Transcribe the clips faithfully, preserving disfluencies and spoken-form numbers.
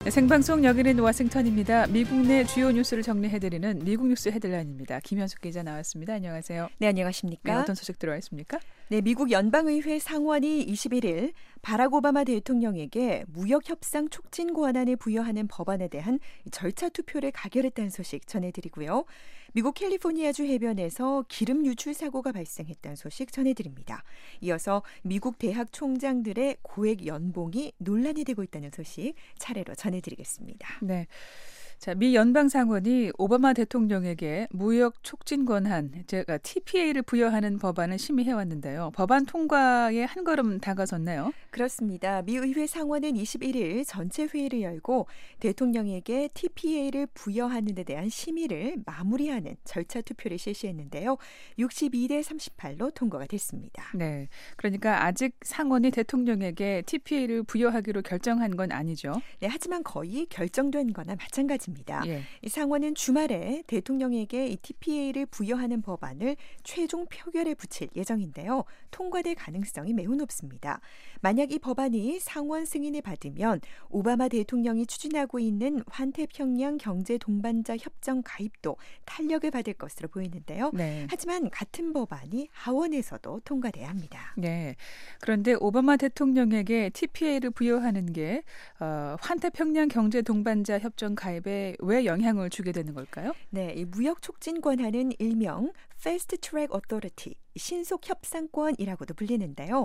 네, 생방송 여기는 워싱턴입니다. 미국 내 주요 뉴스를 정리해드리는 미국 뉴스 헤드라인입니다. 김현숙 기자 나왔습니다. 안녕하세요. 네, 안녕하십니까. 네, 어떤 소식 들어와 있습니까? 네, 미국 연방의회 상원이 이십일일 바락 오바마 대통령에게 무역협상 촉진 권한을 부여하는 법안에 대한 절차 투표를 가결했다는 소식 전해드리고요. 미국 캘리포니아주 해변에서 기름 유출 사고가 발생했다는 소식 전해드립니다. 이어서 미국 대학 총장들의 고액 연봉이 논란이 되고 있다는 소식 차례로 전해드리겠습니다. 네. 자, 미 연방상원이 오바마 대통령에게 무역 촉진 권한, 제가 티피에이를 부여하는 법안을 심의해왔는데요. 법안 통과에 한 걸음 다가섰네요. 그렇습니다. 미 의회 상원은 이십일일 전체 회의를 열고 대통령에게 티피에이를 부여하는 데 대한 심의를 마무리하는 절차 투표를 실시했는데요. 육십이 대 삼십팔로 통과가 됐습니다. 네, 그러니까 아직 상원이 대통령에게 티피에이를 부여하기로 결정한 건 아니죠. 네, 하지만 거의 결정된 거나 마찬가지입니다. 예. 이 상원은 주말에 대통령에게 이 티피에이를 부여하는 법안을 최종 표결에 붙일 예정인데요. 통과될 가능성이 매우 높습니다. 만약 이 법안이 상원 승인을 받으면 오바마 대통령이 추진하고 있는 환태평양 경제 동반자 협정 가입도 탄력을 받을 것으로 보이는데요. 네. 하지만 같은 법안이 하원에서도 통과돼야 합니다. 네. 그런데 오바마 대통령에게 티피에이를 부여하는 게 어, 환태평양 경제 동반자 협정 가입에 왜 영향을 주게 되는 걸까요? 네, 이 무역 촉진 권한은 일명 Fast Track Authority, 신속 협상권이라고도 불리는데요.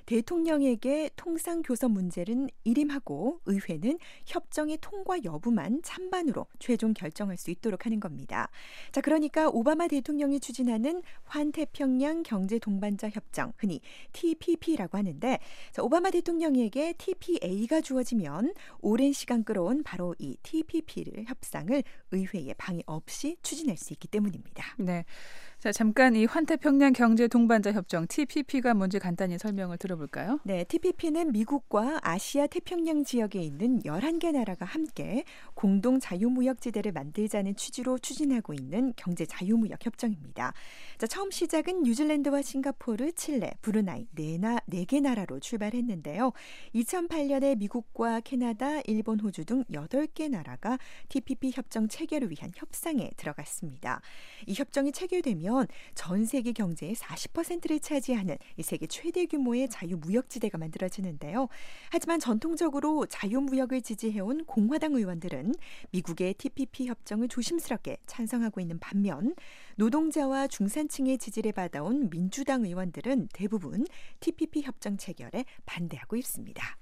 대통령에게 통상 교섭 문제는 일임하고 의회는 협정의 통과 여부만 찬반으로 최종 결정할 수 있도록 하는 겁니다. 자, 그러니까 오바마 대통령이 추진하는 환태평양 경제 동반자 협정, 흔히 티피피라고 하는데, 자, 오바마 대통령에게 티피에이가 주어지면 오랜 시간 끌어온 바로 이 티피피를 협상을 의회에 방해 없이 추진할 수 있기 때문입니다. 네. 자, 잠깐 이 환태평양 경제 동반자 협정 티피피가 뭔지 간단히 설명을 들어볼까요? 네, 티피피는 미국과 아시아 태평양 지역에 있는 열한 개 나라가 함께 공동 자유무역지대를 만들자는 취지로 추진하고 있는 경제 자유무역 협정입니다. 자, 처음 시작은 뉴질랜드와 싱가포르, 칠레, 브루나이 네 개 나라로 출발했는데요. 이천팔년에 미국과 캐나다, 일본, 호주 등 여덟 개 나라가 티피피 협정 체결을 위한 협상에 들어갔습니다. 이 협정이 체결되면 전 세계 경제의 사십 퍼센트를 차지하는 이 세계 최대 규모의 자유무역지대가 만들어지는데요. 하지만 전통적으로 자유무역을 지지해온 공화당 의원들은 미국의 티피피 협정을 조심스럽게 찬성하고 있는 반면 노동자와 중산층의 지지를 받아온 민주당 의원들은 대부분 티피피 협정 체결에 반대하고 있습니다.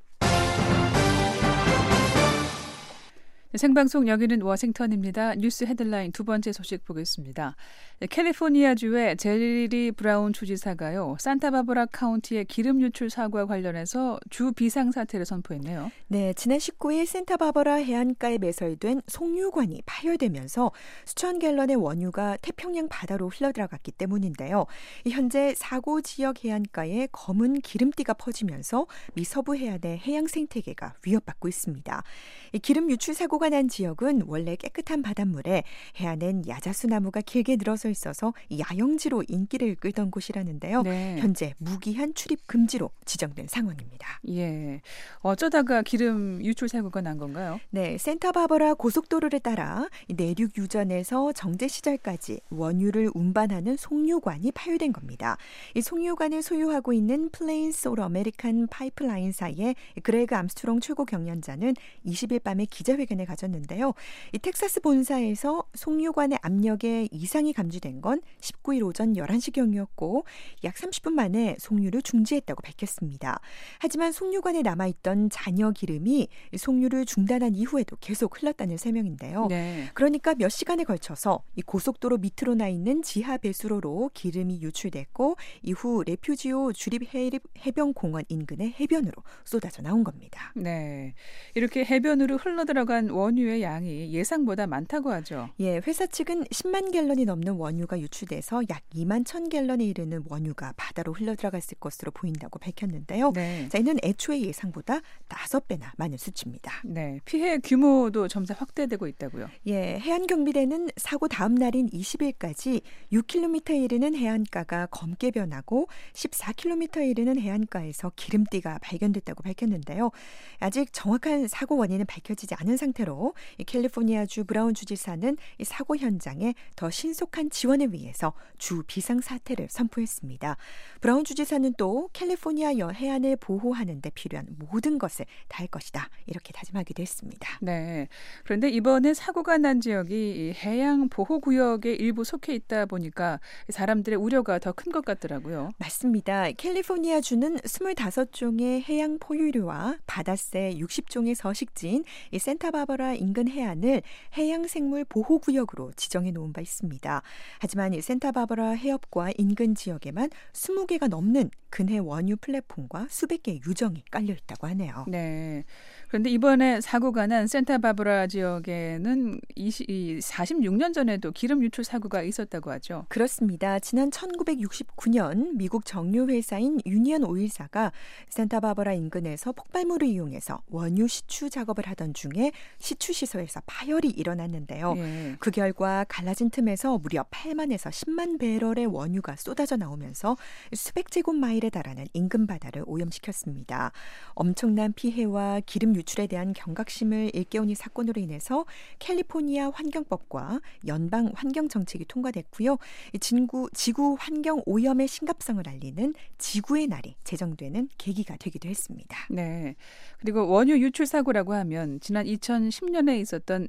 생방송 여기는 워싱턴입니다. 뉴스 헤드라인 두 번째 소식 보겠습니다. 캘리포니아주의 제리 브라운 주지사가요, 산타바바라 카운티의 기름 유출 사고와 관련해서 주 비상사태를 선포했네요. 네, 지난 십구일 산타바바라 해안가에 매설된 송유관이 파열되면서 수천 갤런의 원유가 태평양 바다로 흘러들어갔기 때문인데요. 현재 사고 지역 해안가에 검은 기름띠가 퍼지면서 미 서부 해안의 해양 생태계가 위협받고 있습니다. 이 기름 유출 사고가 난 지역은 원래 깨끗한 바닷물에 해안엔 야자수 나무가 길게 늘어서 있어서 야영지로 인기를 끌던 곳이라는데요. 네. 현재 무기한 출입 금지로 지정된 상황입니다. 예, 어쩌다가 기름 유출 사고가 난 건가요? 네, 산타바바라 고속도로를 따라 내륙 유전에서 정제 시절까지 원유를 운반하는 송유관이 파열된 겁니다. 이 송유관을 소유하고 있는 플레인스 올 아메리칸 파이프라인사의 그레그 암스트롱 최고 경영자는 이십일 밤에 기자회견에 가졌는데요. 이 텍사스 본사에서 송유관의 압력에 이상이 감지된 건 십구일 오전 열한 시경이었고 약 삼십 분 만에 송유를 중지했다고 밝혔습니다. 하지만 송유관에 남아있던 잔여 기름이 송유를 중단한 이후에도 계속 흘렀다는 설명인데요. 네. 그러니까 몇 시간에 걸쳐서 이 고속도로 밑으로 나 있는 지하 배수로로 기름이 유출됐고 이후 레퓨지오 주립 해변 공원 인근의 해변으로 쏟아져 나온 겁니다. 네, 이렇게 해변으로 흘러들어간 원유의 양이 예상보다 많다고 하죠. 예, 회사 측은 십만 갤런이 넘는 원유 원유가 유출돼서 약 이만 천 갤런에 이르는 원유가 바다로 흘러들어갔을 것으로 보인다고 밝혔는데요. 네. 자, 이는 애초에 예상보다 다섯 배나 많은 수치입니다. 네, 피해 규모도 점차 확대되고 있다고요. 예, 해안경비대는 사고 다음 날인 이십 일까지 육 킬로미터에 이르는 해안가가 검게 변하고 십사 킬로미터에 이르는 해안가에서 기름띠가 발견됐다고 밝혔는데요. 아직 정확한 사고 원인은 밝혀지지 않은 상태로 이 캘리포니아주 브라운 주지사는 이 사고 현장에 더 신속한 지원을 위해서 주 비상사태를 선포했습니다. 브라운 주지사는 또 캘리포니아 해안을 보호하는 데 필요한 모든 것을 다할 것이다. 이렇게 다짐하기도 했습니다. 네. 그런데 이번에 사고가 난 지역이 해양 보호구역에 일부 속해 있다 보니까 사람들의 우려가 더 큰 것 같더라고요. 맞습니다. 캘리포니아주는 스물다섯 종의 해양 포유류와 바다새 육십 종의 서식지인 이 산타바바라 인근 해안을 해양생물 보호구역으로 지정해 놓은 바 있습니다. 하지만 이 산타바바라 해협과 인근 지역에만 스무 개가 넘는 근해 원유 플랫폼과 수백 개의 유정이 깔려 있다고 하네요. 네. 그런데 이번에 사고가 난 산타바바라 지역에는 사십육 년 전에도 기름 유출 사고가 있었다고 하죠. 그렇습니다. 지난 천구백육십구 년 미국 정유 회사인 유니언 오일사가 산타바바라 인근에서 폭발물을 이용해서 원유 시추 작업을 하던 중에 시추 시설에서 파열이 일어났는데요. 네. 그 결과 갈라진 틈에서 무려 팔만에서 십만 배럴의 원유가 쏟아져 나오면서 수백 제곱마일에 달하는 인근 바다를 오염시켰습니다. 엄청난 피해와 기름 유출에 대한 경각심을 일깨운 이 사건으로 인해서 캘리포니아 환경법과 연방 환경 정책이 통과됐고요. 지구, 지구 환경 오염의 심각성을 알리는 지구의 날이 제정되는 계기가 되기도 했습니다. 네. 그리고 원유 유출 사고라고 하면 지난 이천십 년에 있었던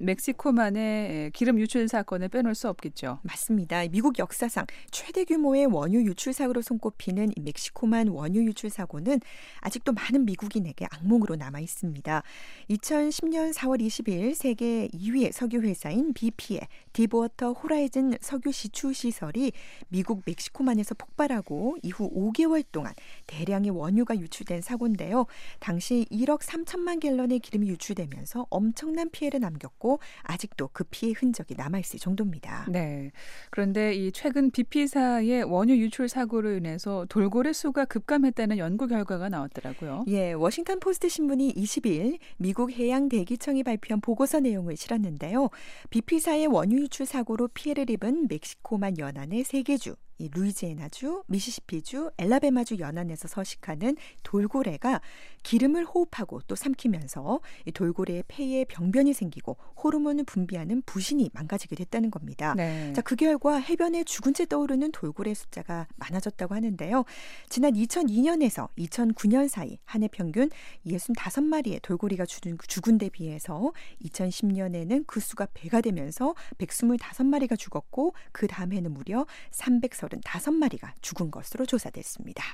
멕시코만의 기름 유출 사건을 빼놓을 수 없겠죠. 맞습니다. 미국 역사상 최대 규모의 원유 유출 사고로 손꼽히는 이 멕시코만 원유 유출 사고는 아직도 많은 미국인에게 악몽으로 남아 있습니다. 이천십 년 사월 이십일 세계 이 위의 석유 회사인 비피의 딥워터 호라이즌 석유 시추 시설이 미국 멕시코만에서 폭발하고 이후 오 개월 동안 대량의 원유가 유출된 사고인데요. 당시 일억 삼천만 갤런의 기름이 유출되면서 엄청난 피해를 남겼고 아직도 그 피해 흔적이 남아있을 정도입니다. 네. 그런데 이 최근 비피사의 원유 유출 사고로 인해서 돌고래 수가 급감했다는 연구 결과가 나왔더라고요. 예, 워싱턴 포스트 신문이 이십 일 미국 해양대기청이 발표한 보고서 내용을 실었는데요. 비피사의 원유 유출 사고로 피해를 입은 멕시코만 연안의 세 개 주, 이 루이지애나주, 미시시피주, 엘라베마주 연안에서 서식하는 돌고래가 기름을 호흡하고 또 삼키면서 이 돌고래의 폐에 병변이 생기고 호르몬을 분비하는 부신이 망가지게 됐다는 겁니다. 네. 자, 그 결과 해변에 죽은 채 떠오르는 돌고래 숫자가 많아졌다고 하는데요. 지난 이천이 년에서 이천구 년 사이 한 해 평균 육십오 마리의 돌고래가 죽은, 죽은 데 비해서 이천십 년에는 그 수가 배가 되면서 백이십오 마리가 죽었고 그 다음 해는 무려 삼백삼십오 마리가 죽은 것으로 조사됐습니다.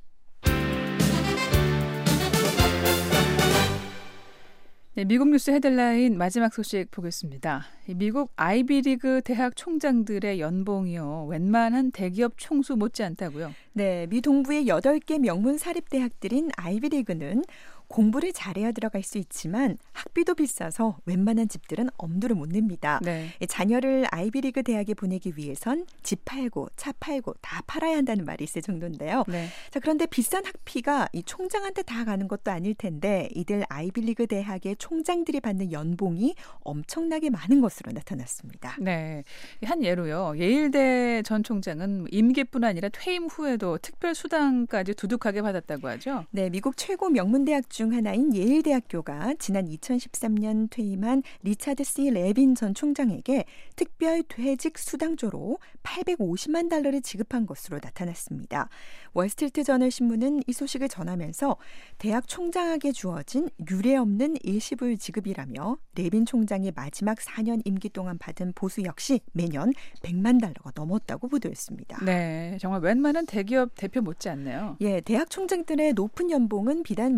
네, 미국 뉴스 헤드라인 마지막 소식 보겠습니다. 미국 아이비리그 대학 총장들의 연봉이요, 웬만한 대기업 총수 못지않다고요. 네, 미 동부의 여덟 개 명문 사립대학들인 아이비리그는 공부를 잘해야 들어갈 수 있지만 학비도 비싸서 웬만한 집들은 엄두를 못 냅니다. 네. 자녀를 아이비리그 대학에 보내기 위해선 집 팔고 차 팔고 다 팔아야 한다는 말이 있을 정도인데요. 네. 자, 그런데 비싼 학비가 이 총장한테 다 가는 것도 아닐 텐데 이들 아이비리그 대학의 총장들이 받는 연봉이 엄청나게 많은 것으로 나타났습니다. 네, 한 예로요. 예일대 전 총장은 임기뿐 아니라 퇴임 후에도 특별 수당까지 두둑하게 받았다고 하죠. 네, 미국 최고 명문대학 중 하나인 예일대학교가 지난 이천십삼 년 퇴임한 리차드 씨 레빈 전 총장에게 특별 퇴직 수당조로 팔백오십만 달러를 지급한 것으로 나타났습니다. 월스트리트 저널 신문은 이 소식을 전하면서 대학 총장에게 주어진 유례없는 일시불 지급이라며 레빈 총장의 마지막 사 년 임기 동안 받은 보수 역시 매년 백만 달러가 넘었다고 보도했습니다. 네, 정말 웬만한 대기업 대표 못지않네요. 예, 대학 총장들의 높은 연봉은 비단 뭐 레빈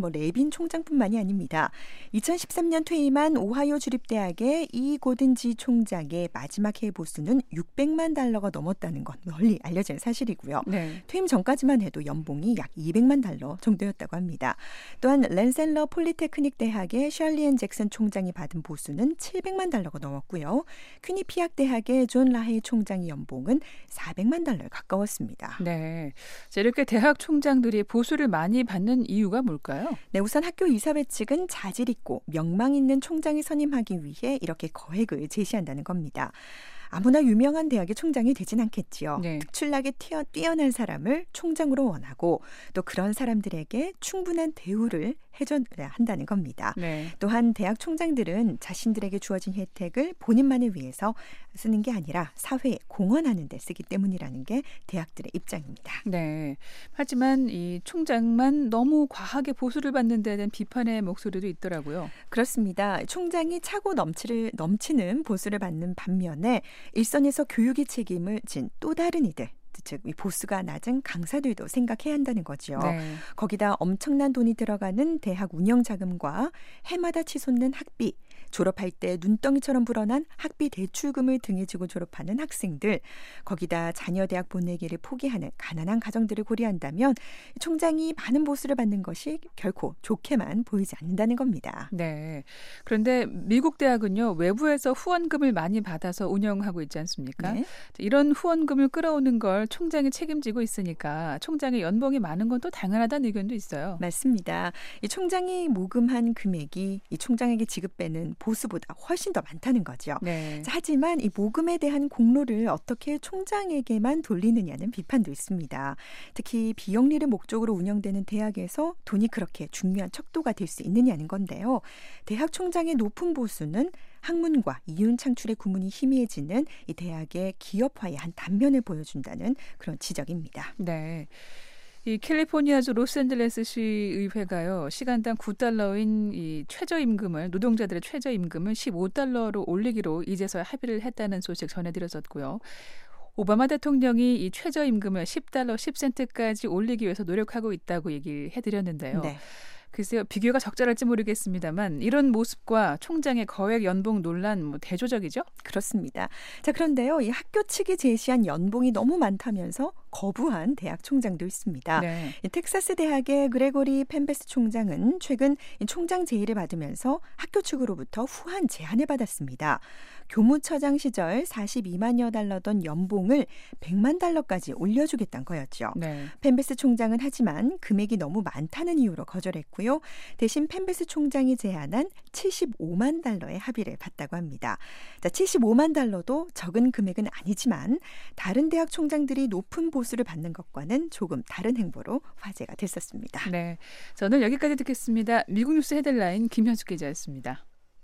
연봉인 총장뿐만이 아닙니다. 이천십삼 년 퇴임한 오하이오 주립대학의 이 고든지 총장의 마지막 해 보수는 육백만 달러가 넘었다는 건 널리 알려진 사실이고요. 네. 퇴임 전까지만 해도 연봉이 약 이백만 달러 정도였다고 합니다. 또한 랜셀러 폴리테크닉 대학의 셜리앤 잭슨 총장이 받은 보수는 칠백만 달러가 넘었고요. 퀴니피악 대학의 존 라헤이 총장의 연봉은 사백만 달러에 가까웠습니다. 네. 자, 이렇게 대학 총장들이 보수를 많이 받는 이유가 뭘까요? 네, 우선 학교 이사회 측은 자질 있고 명망 있는 총장이 선임하기 위해 이렇게 거액을 제시한다는 겁니다. 아무나 유명한 대학의 총장이 되진 않겠지요. 네. 특출나게 튀어, 뛰어난 사람을 총장으로 원하고 또 그런 사람들에게 충분한 대우를 해줘야 한다는 겁니다. 네. 또한 대학 총장들은 자신들에게 주어진 혜택을 본인만을 위해서 쓰는 게 아니라 사회에 공헌하는 데 쓰기 때문이라는 게 대학들의 입장입니다. 네. 하지만 이 총장만 너무 과하게 보수를 받는 데 대한 비판의 목소리도 있더라고요. 그렇습니다. 총장이 차고 넘치를, 넘치는 보수를 받는 반면에 일선에서 교육의 책임을 진 또 다른 이들, 즉 이 보수가 낮은 강사들도 생각해야 한다는 거죠. 네. 거기다 엄청난 돈이 들어가는 대학 운영 자금과 해마다 치솟는 학비, 졸업할 때 눈덩이처럼 불어난 학비 대출금을 등에 지고 졸업하는 학생들, 거기다 자녀 대학 보내기를 포기하는 가난한 가정들을 고려한다면 총장이 많은 보수를 받는 것이 결코 좋게만 보이지 않는다는 겁니다. 네. 그런데 미국 대학은요, 외부에서 후원금을 많이 받아서 운영하고 있지 않습니까? 네. 이런 후원금을 끌어오는 걸 총장이 책임지고 있으니까 총장의 연봉이 많은 건 또 당연하다는 의견도 있어요. 맞습니다. 이 총장이 모금한 금액이 이 총장에게 지급되는 보수보다 훨씬 더 많다는 거죠. 네. 자, 하지만 이 모금에 대한 공로를 어떻게 총장에게만 돌리느냐는 비판도 있습니다. 특히 비영리를 목적으로 운영되는 대학에서 돈이 그렇게 중요한 척도가 될 수 있느냐는 건데요. 대학 총장의 높은 보수는 학문과 이윤 창출의 구문이 희미해지는 이 대학의 기업화의 한 단면을 보여준다는 그런 지적입니다. 네. 이 캘리포니아주 로스앤젤레스시 의회가요, 시간당 구 달러인 이 최저임금을, 노동자들의 최저임금을 십오 달러로 올리기로 이제서야 합의를 했다는 소식 전해드렸었고요. 오바마 대통령이 이 최저임금을 십 달러 십 센트까지 올리기 위해서 노력하고 있다고 얘기해드렸는데요. 네. 글쎄요, 비교가 적절할지 모르겠습니다만 이런 모습과 총장의 거액 연봉 논란 뭐 대조적이죠? 그렇습니다. 자, 그런데요, 이 학교 측이 제시한 연봉이 너무 많다면서 거부한 대학 총장도 있습니다. 네. 이 텍사스 대학의 그레고리 펜베스 총장은 최근 이 총장 제의를 받으면서 학교 측으로부터 후한 제안을 받았습니다. 교무처장 시절 사십이만여 달러던 연봉을 백만 달러까지 올려주겠다는 거였죠. 네. 펜베스 총장은 하지만 금액이 너무 많다는 이유로 거절했고요. 대신 펜베스 총장이 제안한 칠십오만 달러의 합의를 봤다고 합니다. 자, 칠십오만 달러도 적은 금액은 아니지만 다른 대학 총장들이 높은 보수를 받는 것과는 조금 다른 행보로 화제가 됐었습니다. 네. 저는 여기까지 듣겠습니다. 미국 뉴스 헤드라인 김현숙 기자였습니다.